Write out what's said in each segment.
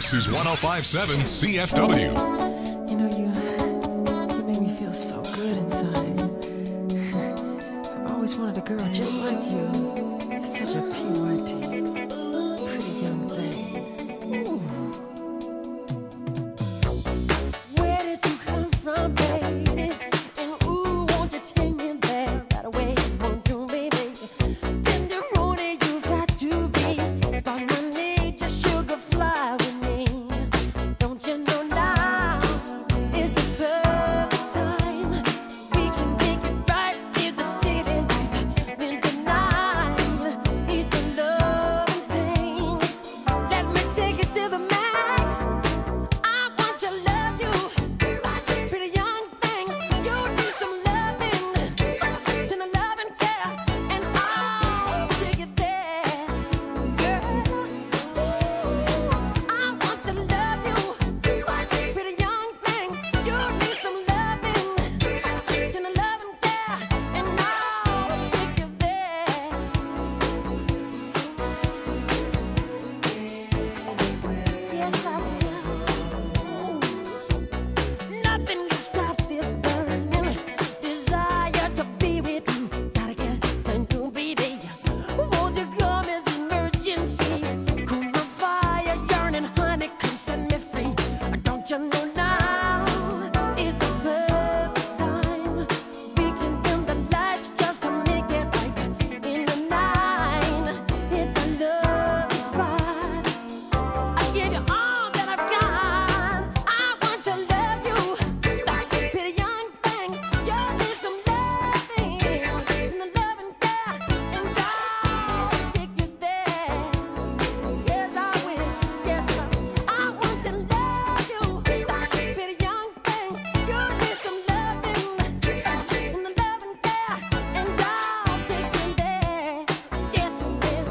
This is 105.7 CFW. You know, you make me feel so good inside. I've always wanted a girl just like you. You're such a PYT, pretty young thing. Ooh. Where did you come from, baby? And ooh, won't you take me there right away? Won't you, baby? Tenderoni, you got to be. Spot my need, just sugar fly with me. Don't you know now is the perfect time? We can make it right in the city lights. When the night is the love and pain. Let me take it to the max. I want to love you, pretty young thing. You need some loving, tender love and care, and I'll take it there, girl. I want to love you, pretty young thing. You need some loving, tender love and care, and I'll take you there. Yes, I will. Nothing can stop this burning desire to be with you. Gotta get time to baby. Won't you come as emergency? Cool my fire, yearning, honey, come set me free. Don't you know now is the perfect time? We can dim the lights just to make it right in the night. Hit the love spot. I give you all that I've got. I want to love you, pretty young thing. You need some loving, and the love and care, and I'll take you there. Yes, I will. Yes, I want to love you, pretty young thing. You need some loving, and the love and care, and I'll take you there. Yes, I will.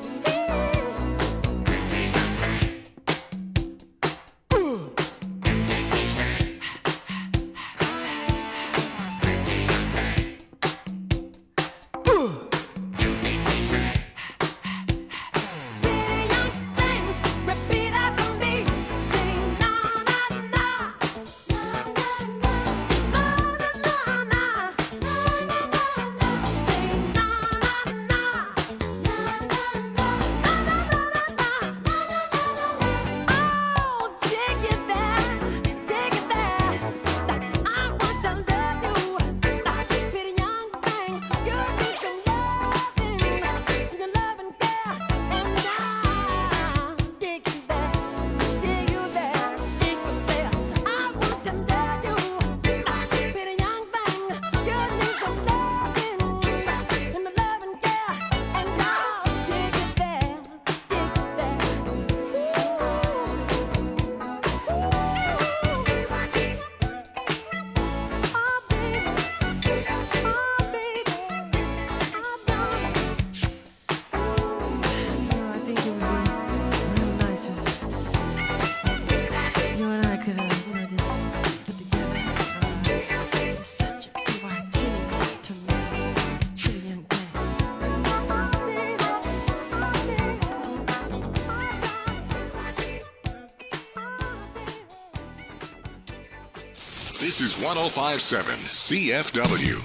Pretty young things, repeat after me. Say na na na, na na na, na na na, na na na. Say na na na, na na na, na na na, na na na. Oh, take it there, take it there. I want to love you, pretty young thing. You need some loving, the love and care, and I'll take you there, take you there, take you there. I want to love you, pretty young thing. You need some loving, and the love and care, and I'll take you there, take you there. I think it would be real nice if you and I could, just get together. It's such a PYT to me, pretty young thing. This is 105.7 CFW.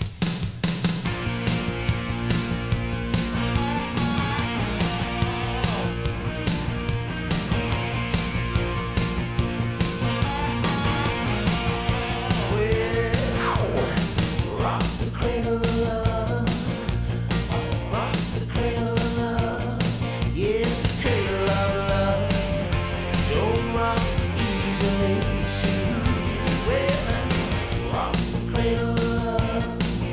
Rock the cradle of love, rock the cradle of love. Yes, the cradle of love. Don't rock easily, it's true. Well, rock the cradle of love.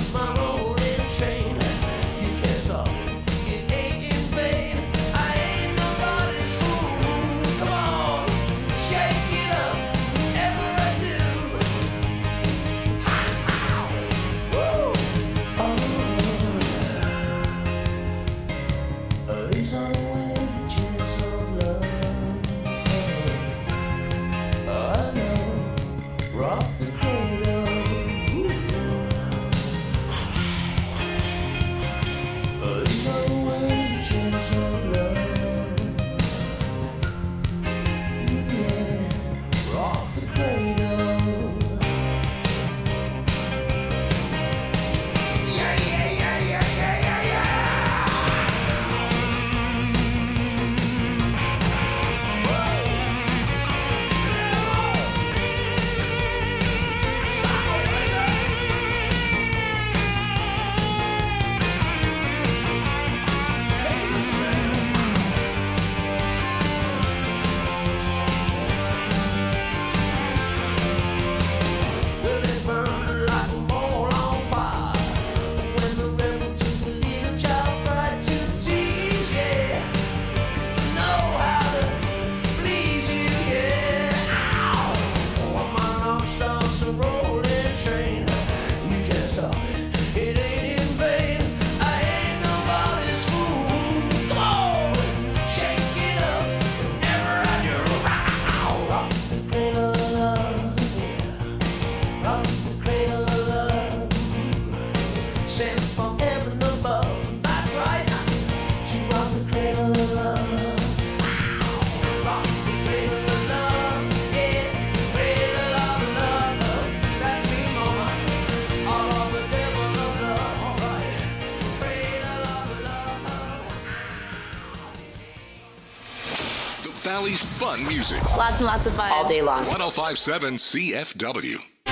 Valley's fun music. Lots and lots of fun. All day long. 105.7 CFW.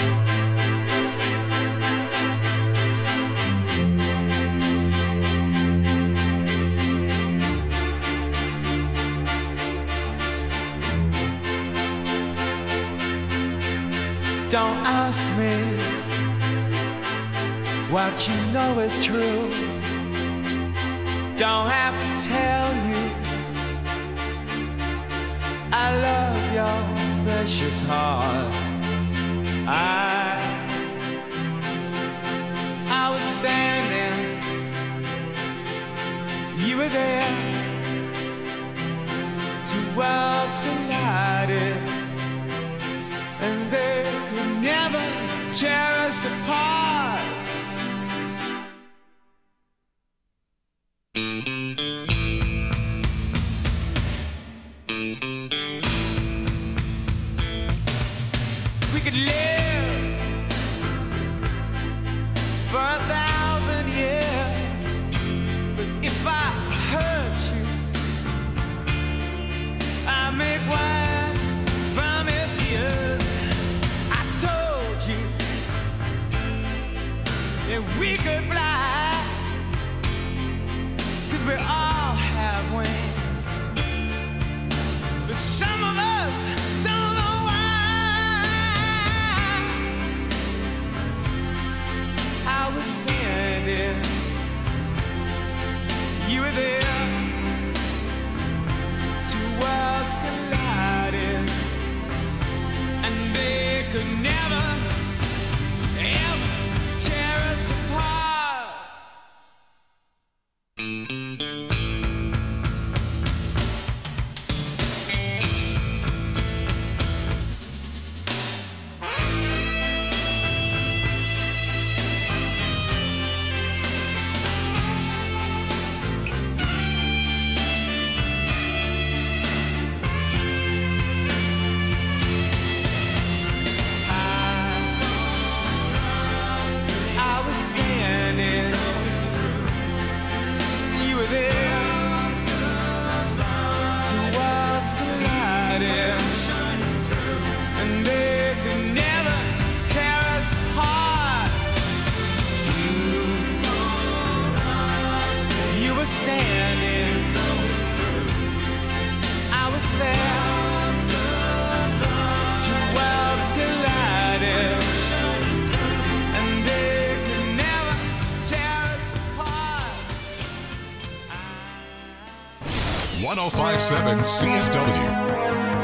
Don't ask me what you know is true. Don't have to tell you I love your precious heart. I was standing, you were there. Two worlds collided, and they could never tear us apart. We could live for 1,000 years, but if I hurt you, I make wine from your tears. I told you that we could fly, 'cause we all have wings, but some of us don't know why. I was standing, you were there. Two worlds collided, and they could never, ever tear us apart. I was standing, you were there. Two worlds collided, and they could never tear us apart. You were standing, I was there. Two worlds collided, and they could never 1057 CFW.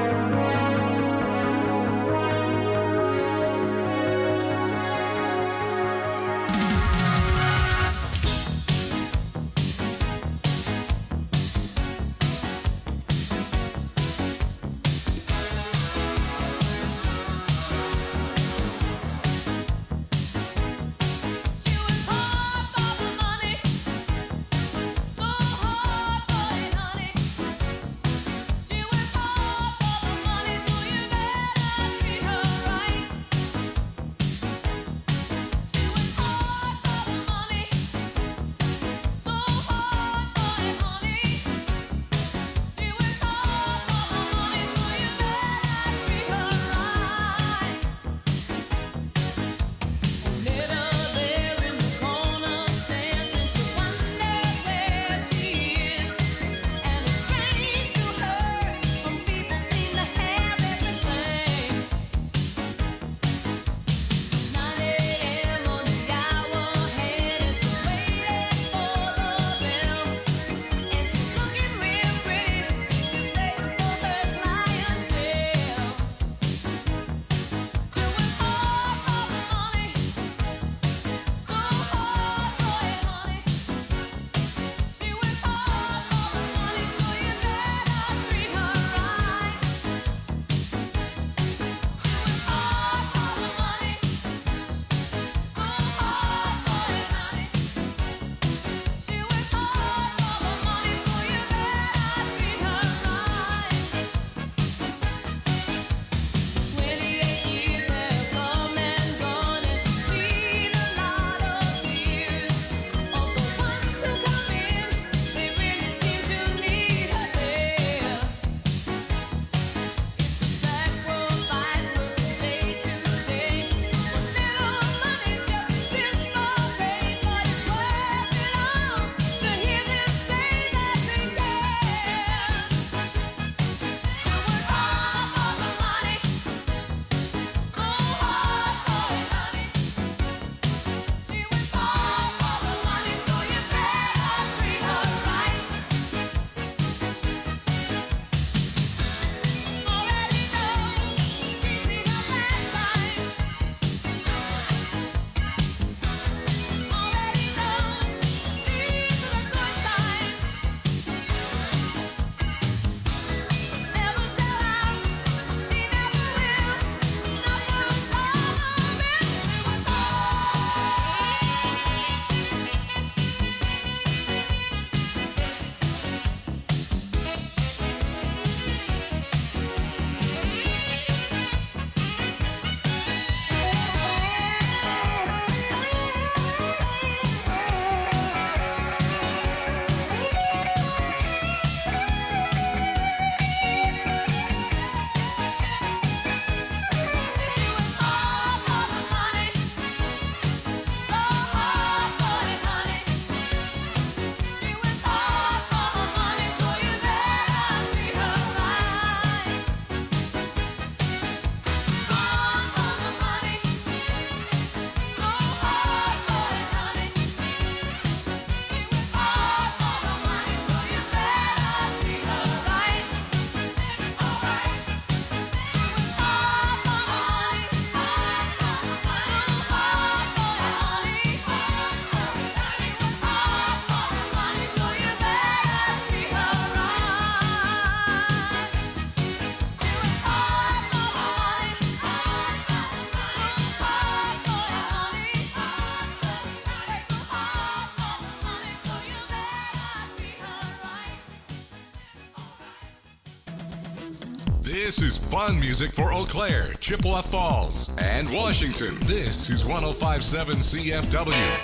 This is fun music for Eau Claire, Chippewa Falls, and Washington. This is 1057 CFW.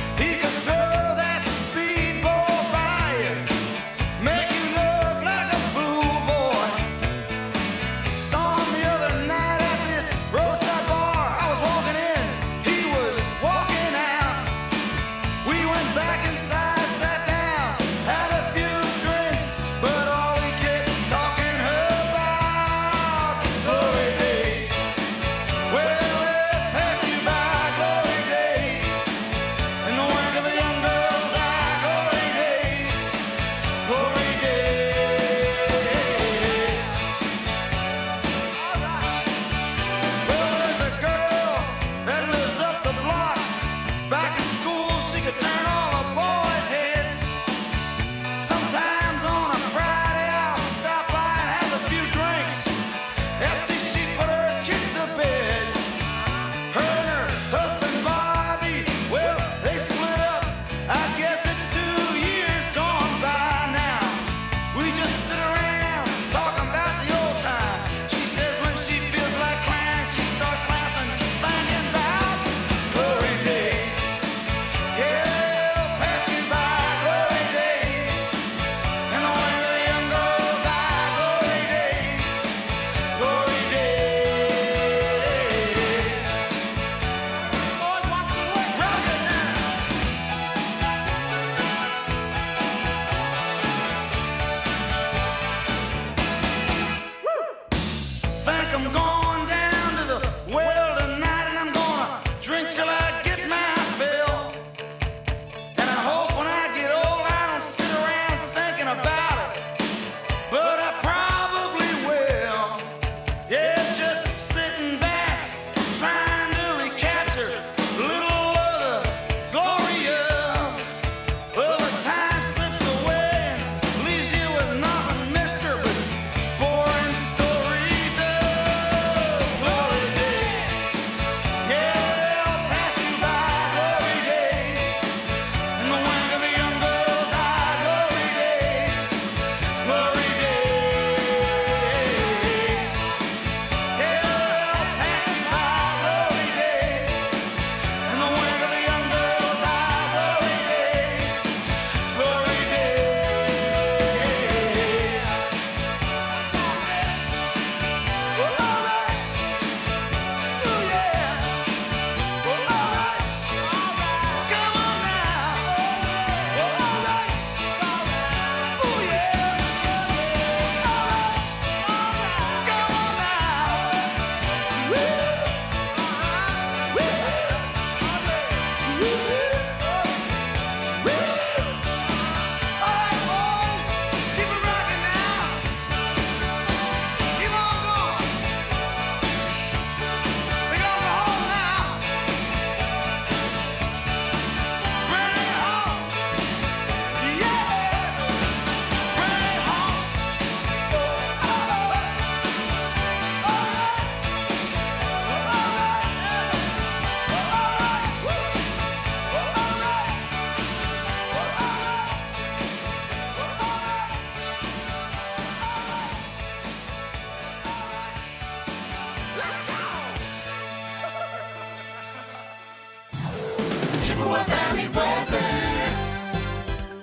Make you look like a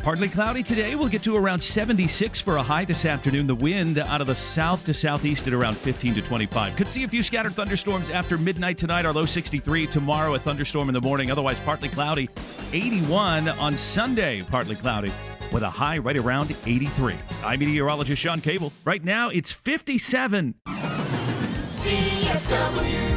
Partly cloudy today. We'll get to around 76 for a high this afternoon. The wind out of the south to southeast at around 15 to 25. Could see a few scattered thunderstorms after midnight tonight. Our low 63. Tomorrow a thunderstorm in the morning. Otherwise partly cloudy. 81 on Sunday. Partly cloudy with a high right around 83. I'm meteorologist Sean Cable. Right now it's 57. CFW.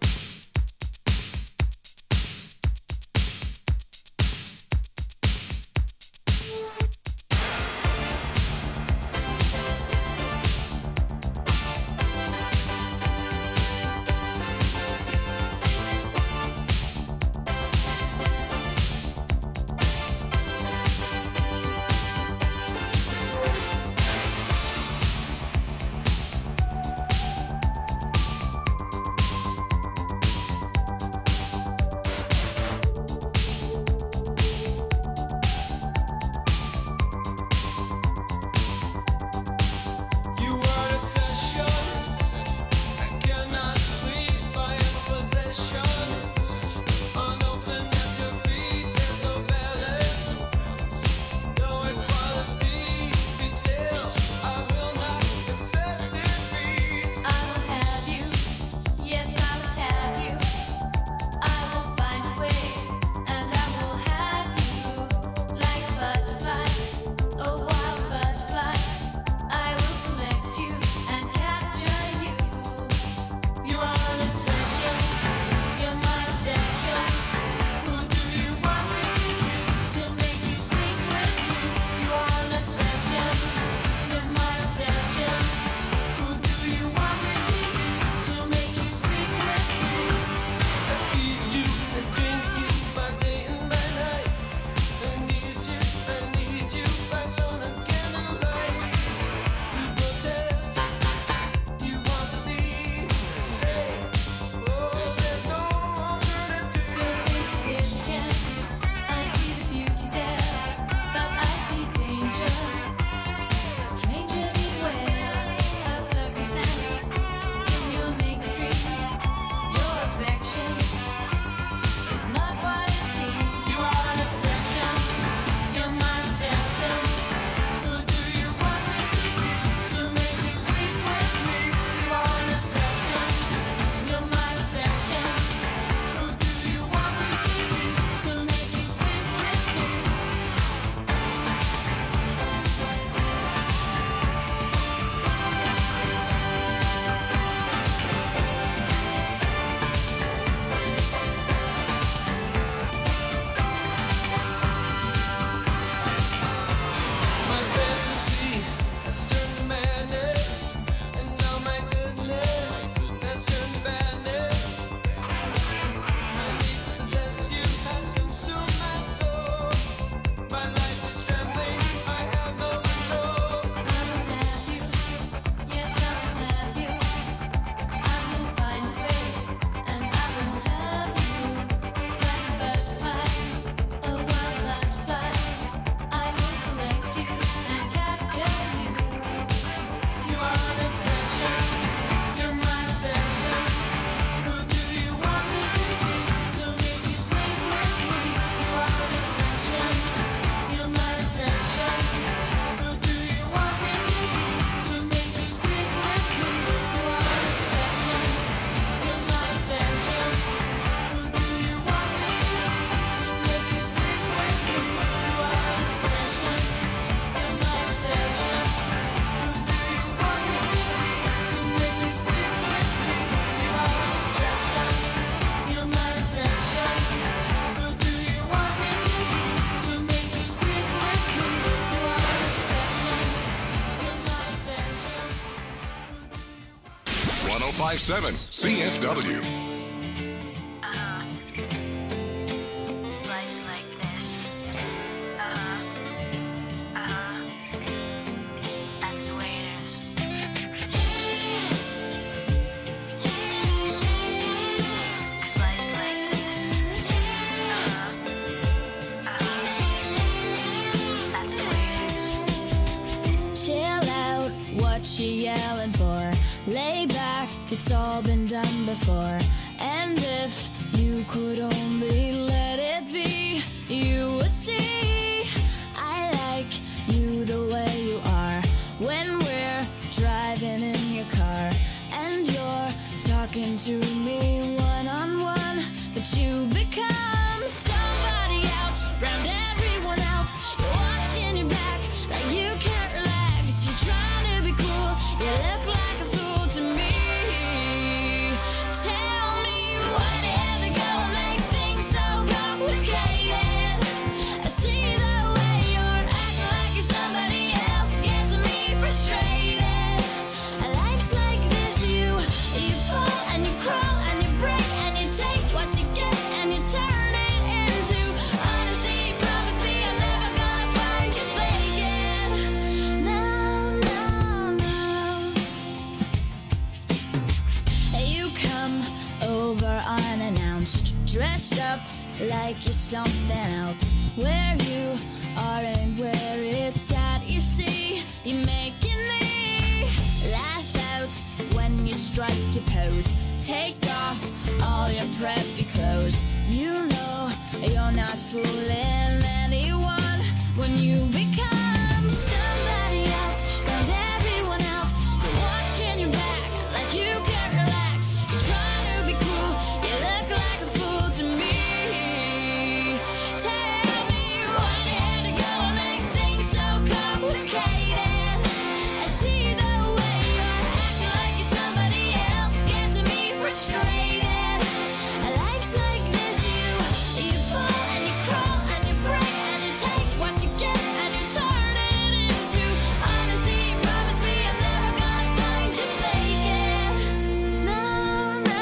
CFW. Life's like this. That's the way it is. 'Cause life's like this. That's the way it is. Chill out, what she yelling for? Lay back, it's all been done before. And if you could only let it be, you would see I the way you are when we're driving in your car and you're talking to me one-on-one, but you become somebody else round everyone else. You're watching your back like you can't relax. You're trying to be cool, you look like a fool to me. Tell me why do you have to go and make things so complicated? I see the way you're acting like you're somebody else, gets me frustrated. Life's like this, you fall and you crawl and you break and you take what you get and you turn it into honesty. Promise me I'm never gonna find you faking. No, no, no. You come over unannounced, dressed up like you're something else. Where you are and where it's at, you see, you're making me laugh out when you strike your pose. Take off all your preppy clothes. You know you're not fooling anyone when you become somebody else and everyone else. You're watching your back like you can't relax. You're trying to be cool, you look like a fool to me. Tell me why you had to go and make things so complicated. I see the way you're acting like you're somebody else, gets me frustrated. Life's like this, you fall and you crawl and you break and you take what you get and you turn it into honesty. Promise me I'm never gonna find you faking. No, no,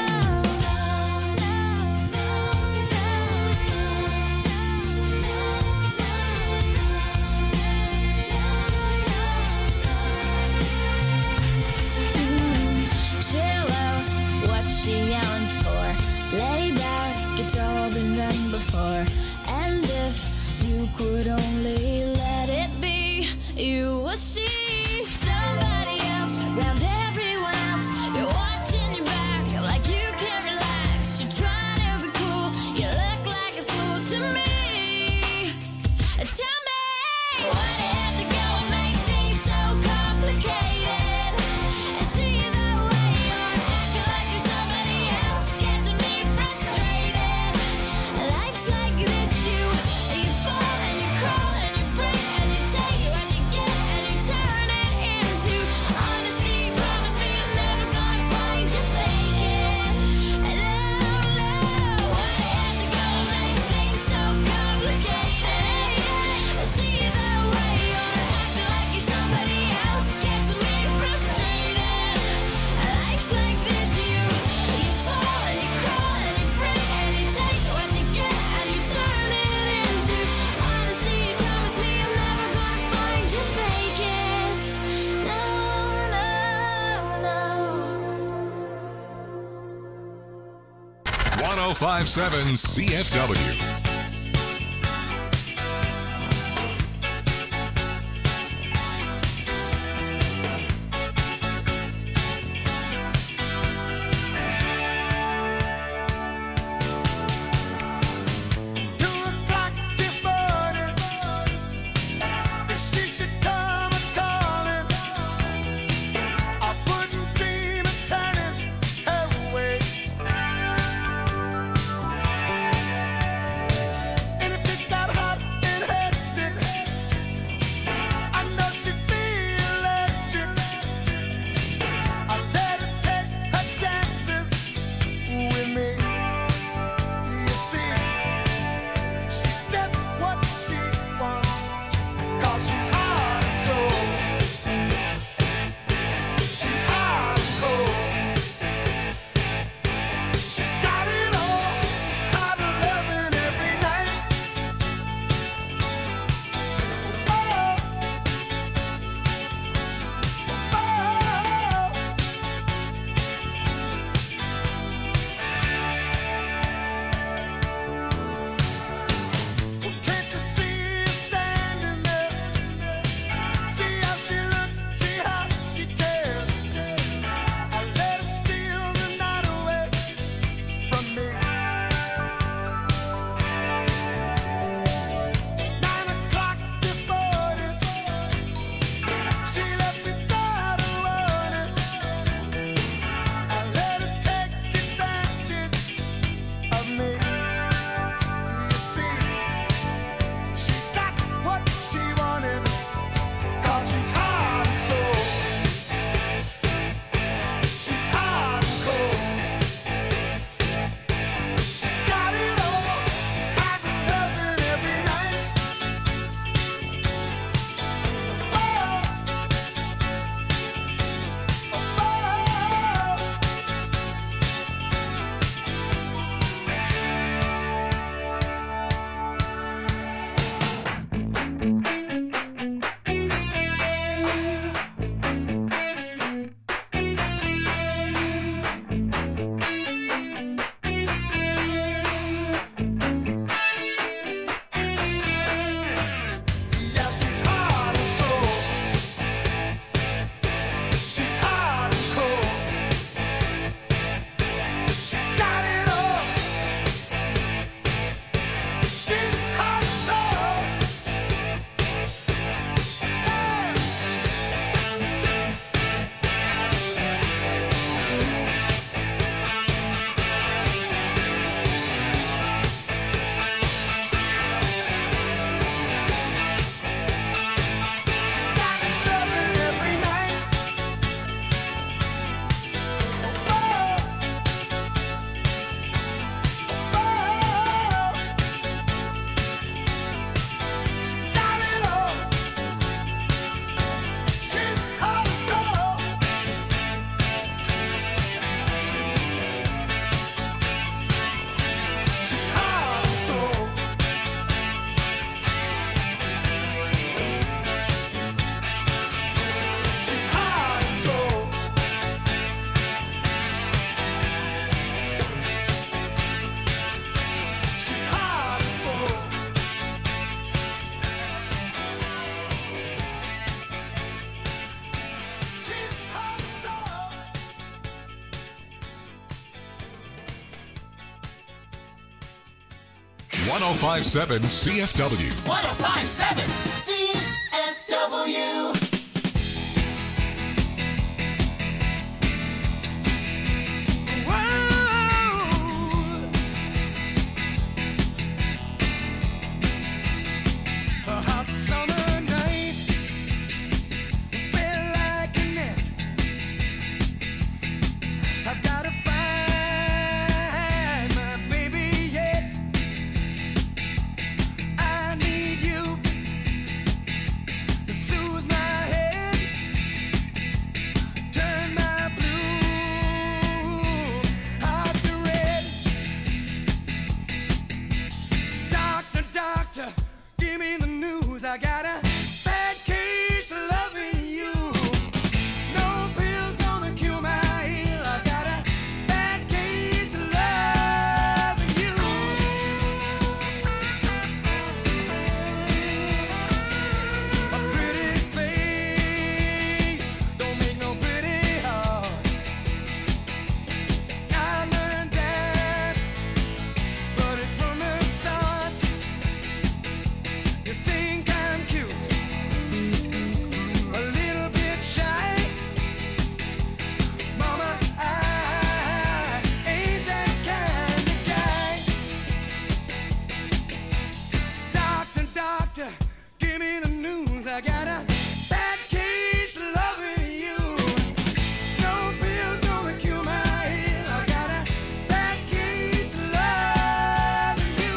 chill out, what she yelling for? Lay back, it's all been done before. And if you could only let it be, you will see somebody else round everyone else. You're watching your back like you can't relax. You're trying to be cool, you look like a fool to me. Tell me why do you have to go and make things so complicated? I see the way you're acting like you're somebody else, gets me frustrated. Life's like this, you fall and you crawl and you break and you take what you get and you turn it into honesty. Promise me I'm never gonna find you faking. No, no, why do you have to go and make things so complicated? I see the way you're acting like you're somebody else, gets me frustrated. Life's like this, you fall and you crawl and you break and you take what you get and you turn it into honesty. Promise me I'm never gonna find you faking. No, no, no. 1057 CFW. 1057 CFW. 1057 CFW. I got a bad case of loving you. No pill's gonna cure my ill. I got a bad case of loving you. A pretty face don't make no pretty heart. I learned that, but it's from the start. You think I'm cute, a little bit shy. Mama, I ain't that kind of guy. Doctor, doctor, give me the news. I got a bad case of loving you. No pill's gonna cure my ill. I got a bad case of loving you.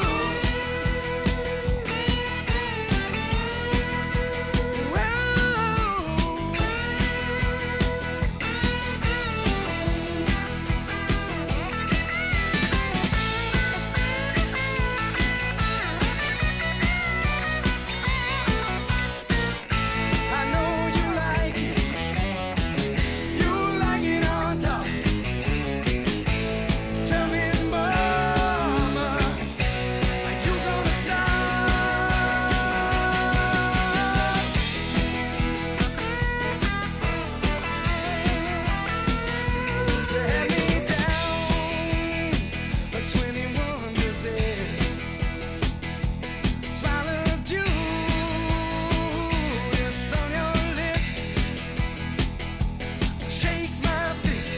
I know you like it. You like it on top. Tell me, mama, are you gonna stop? You had me down a 21 percent. Smile of Judas on your lip. Shake my fist.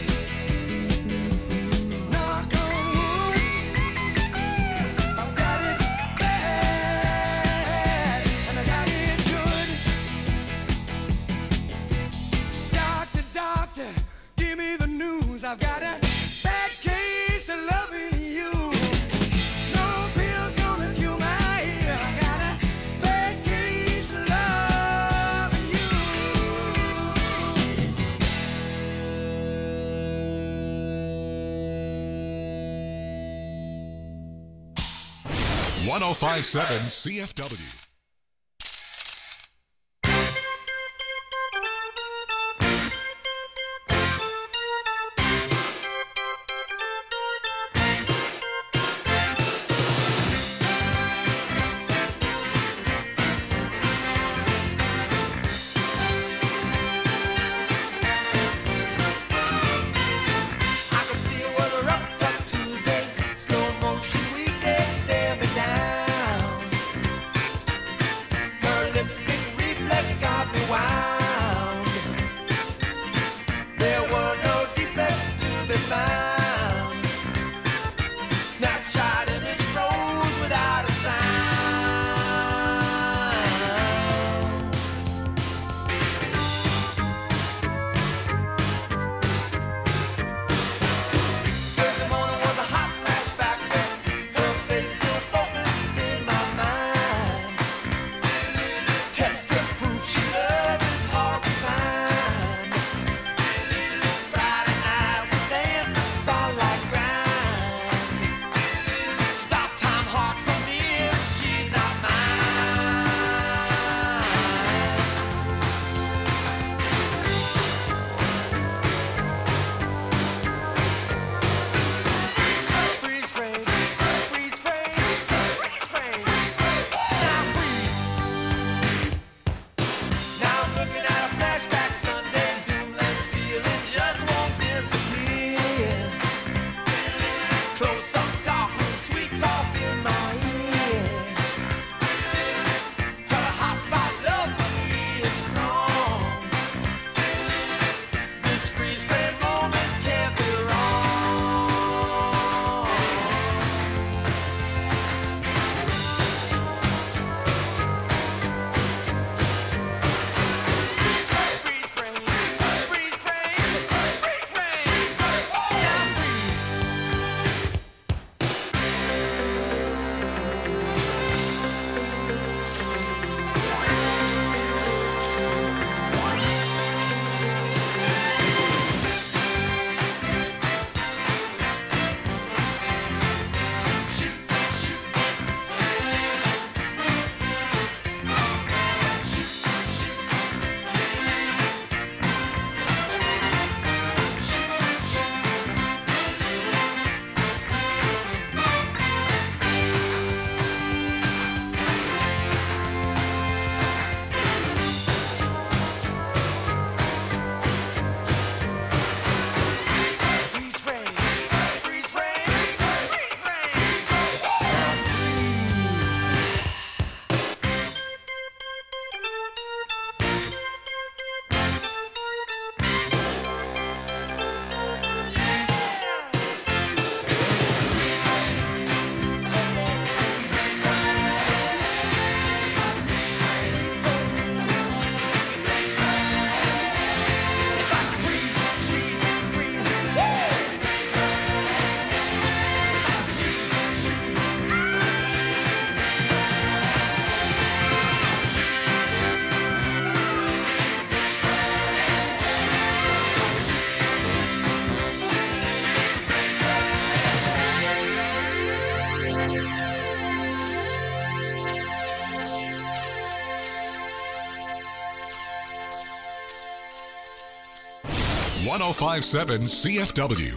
Knock on wood. I've got it bad, and I got it good. Doctor, doctor, give me the news. I've got a bad case of loving you. No pill's gonna cure my ill. I got a bad case of loving you. 1057 CFW. I can see it was a rough cut Tuesday, slow motion weekday, stare me down. 1057 CFW.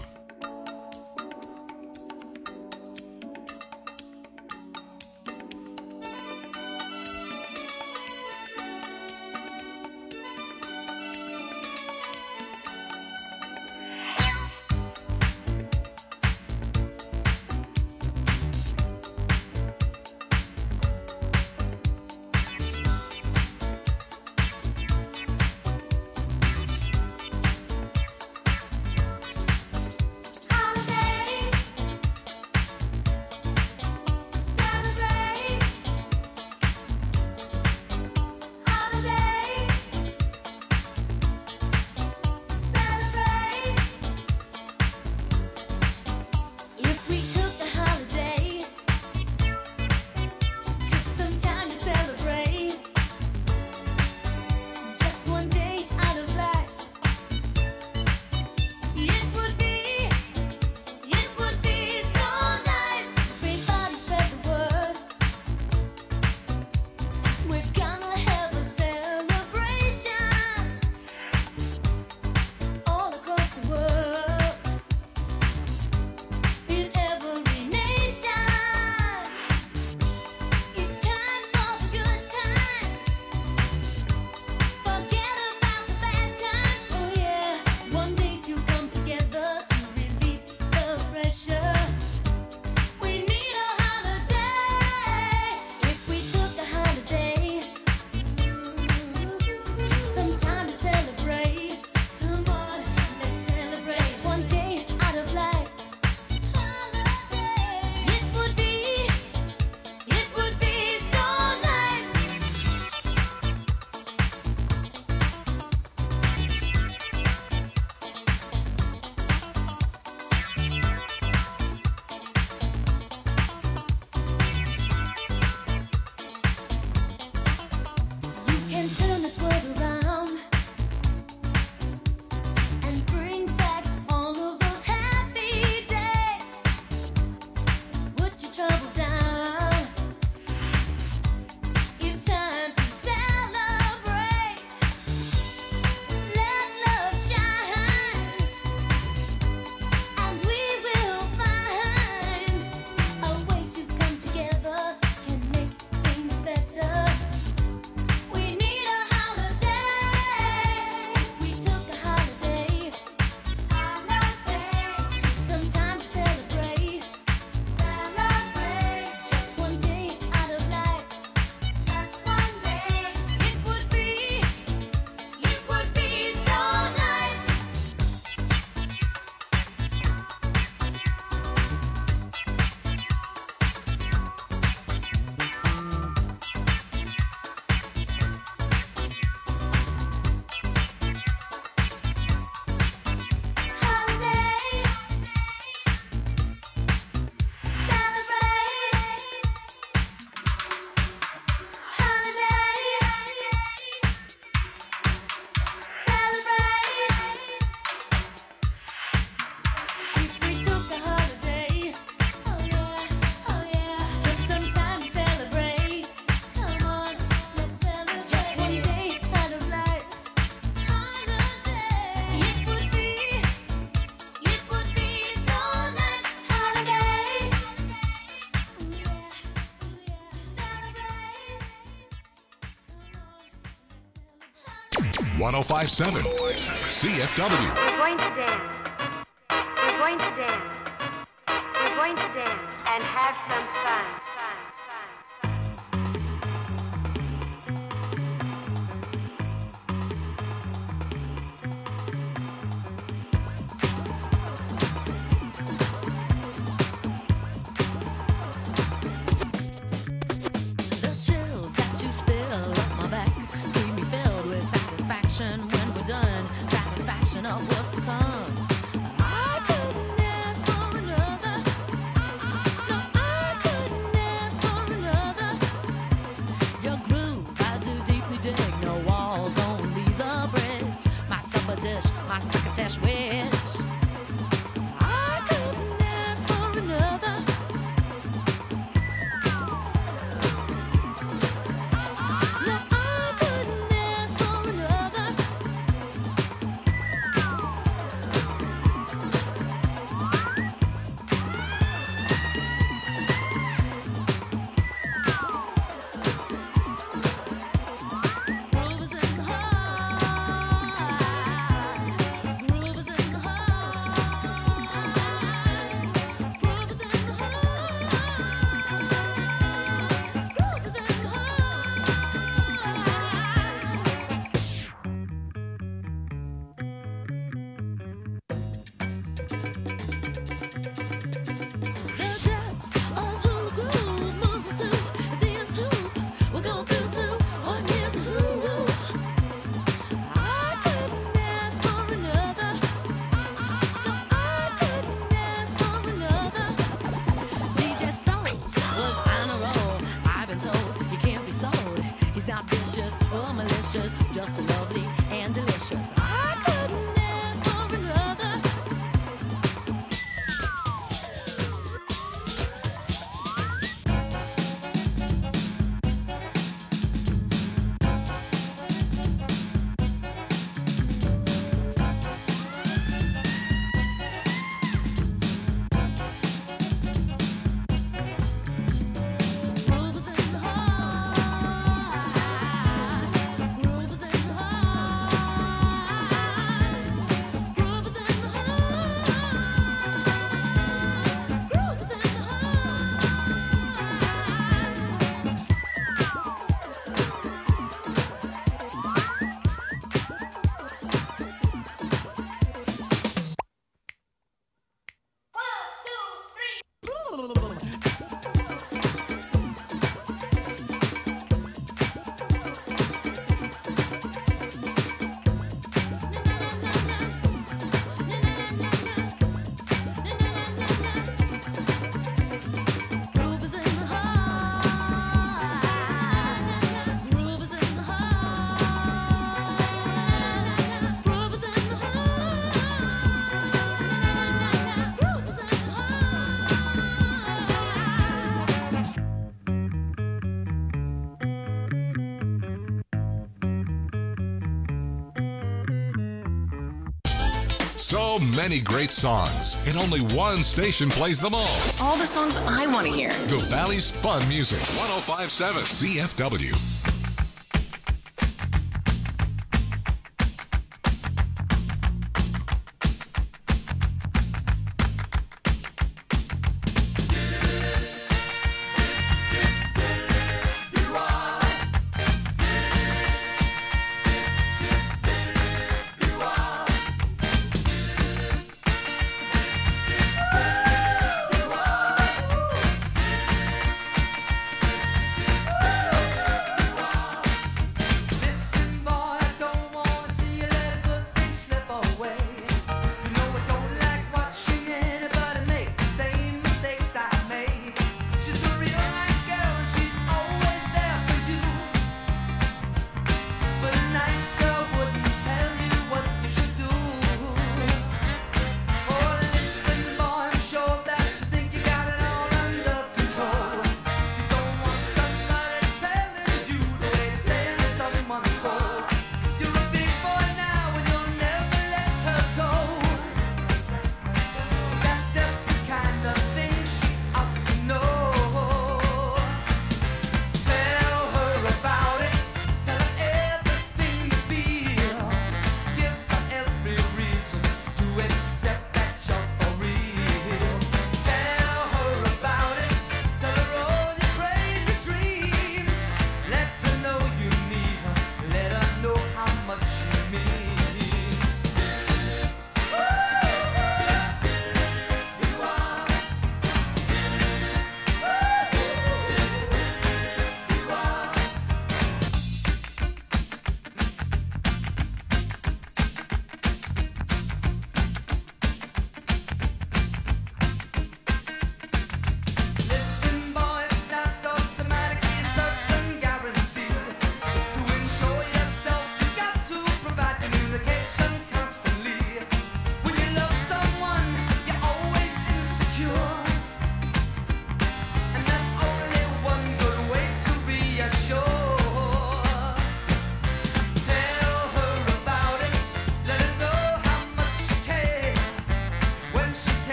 .1057 CFW. We're going to dance. We're going to dance. We're going to dance and have some fun. 'Cause So many great songs, and only one station plays them all. All the songs I want to hear. The Valley's Fun Music, 105.7 CFW.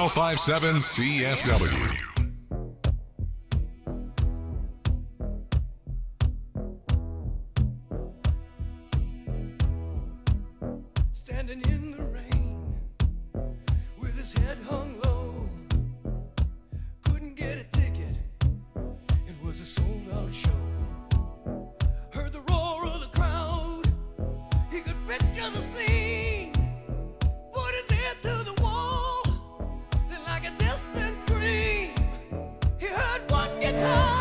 1057 CFW. Standing in the rain with his head hung low, couldn't get a ticket, it was a sold-out show. Heard the roar of the crowd, he could picture the scene, put his ear to the wall, then like a distant scream, he heard one guitar.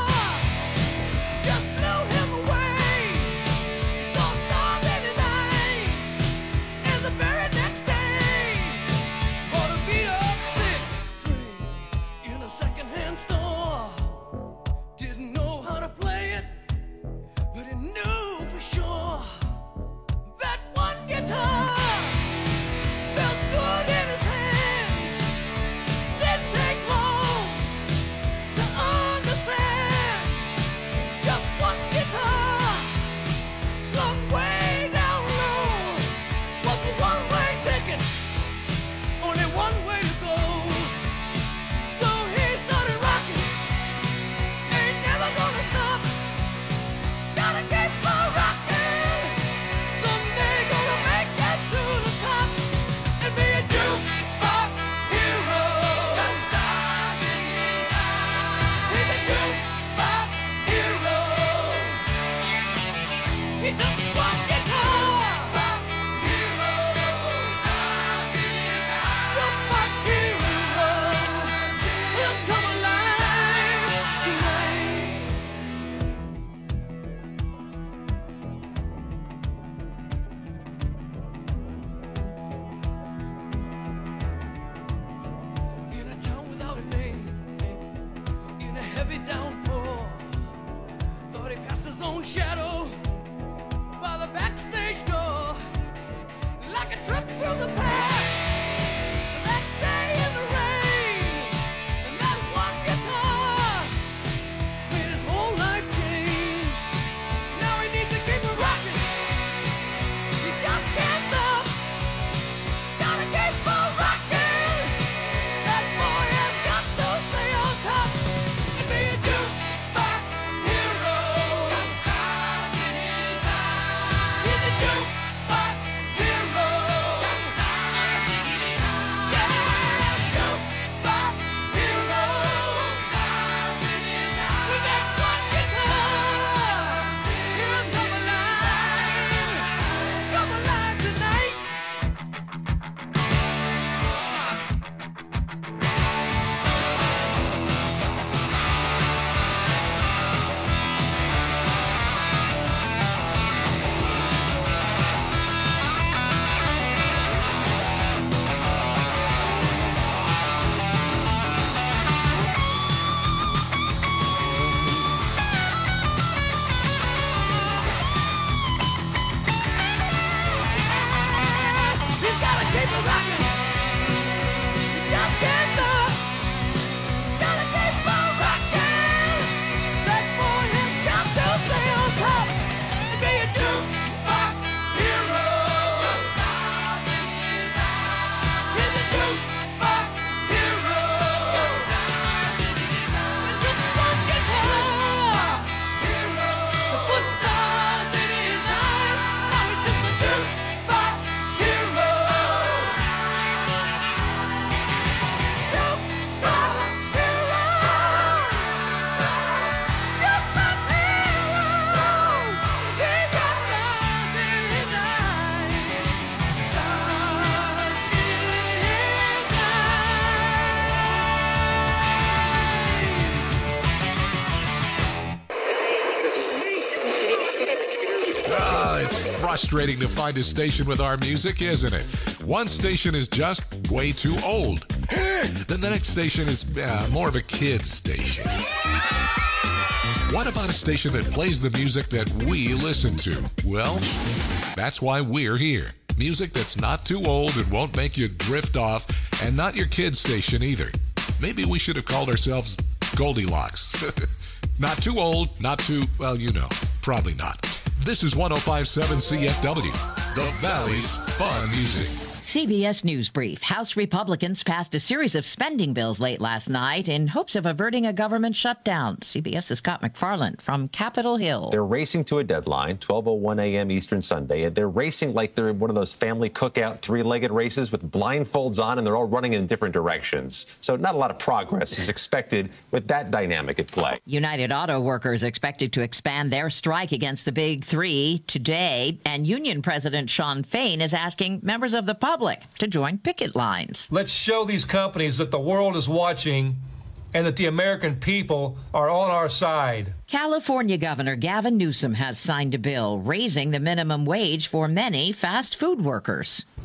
Frustrating to find a station with our music, isn't it? One station is just way too old. Then the next station is more of a kid's station. What about a station that plays the music that we listen to? Well, that's why we're here. Music that's not too old and won't make you drift off, and not your kid's station either. Maybe we should have called ourselves Goldilocks. Not too old, not too, well, you know, probably not. This is 1057 CFW, the Valley's Fun Music. CBS News Brief. House Republicans passed a series of spending bills late last night in hopes of averting a government shutdown. CBS's Scott McFarland from Capitol Hill. They're racing to a deadline, 12:01 a.m. Eastern Sunday. They're racing like they're in one of those family cookout three-legged races with blindfolds on, and they're all running in different directions. So not a lot of progress is expected with that dynamic at play. United Auto Workers expected to expand their strike against the Big Three today, and Union President Sean Fain is asking members of the public to join picket lines. Let's show these companies that the world is watching and that the American people are on our side. California Governor Gavin Newsom has signed a bill raising the minimum wage for many fast food workers.